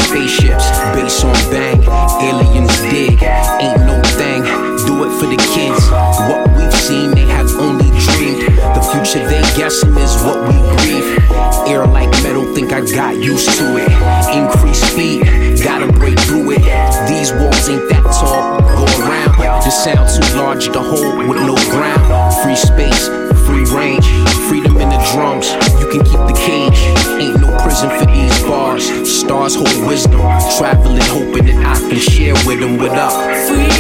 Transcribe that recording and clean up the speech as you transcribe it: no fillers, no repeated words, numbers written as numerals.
spaceships, bass on bang, aliens dig, ain't no thing, do it for the kids. What we've seen, they have only dreamed. The future they guessing is what we breathe. Air like metal, think I got used to it. Increase speed, gotta break through it. These walls ain't that tall, go around. The sound too large to hold with no ground. Free space, free range, freedom in the drums. You can keep the cage, ain't no prison for these bars. Stars hold wisdom, traveling hoping that I can share with them. What up? Free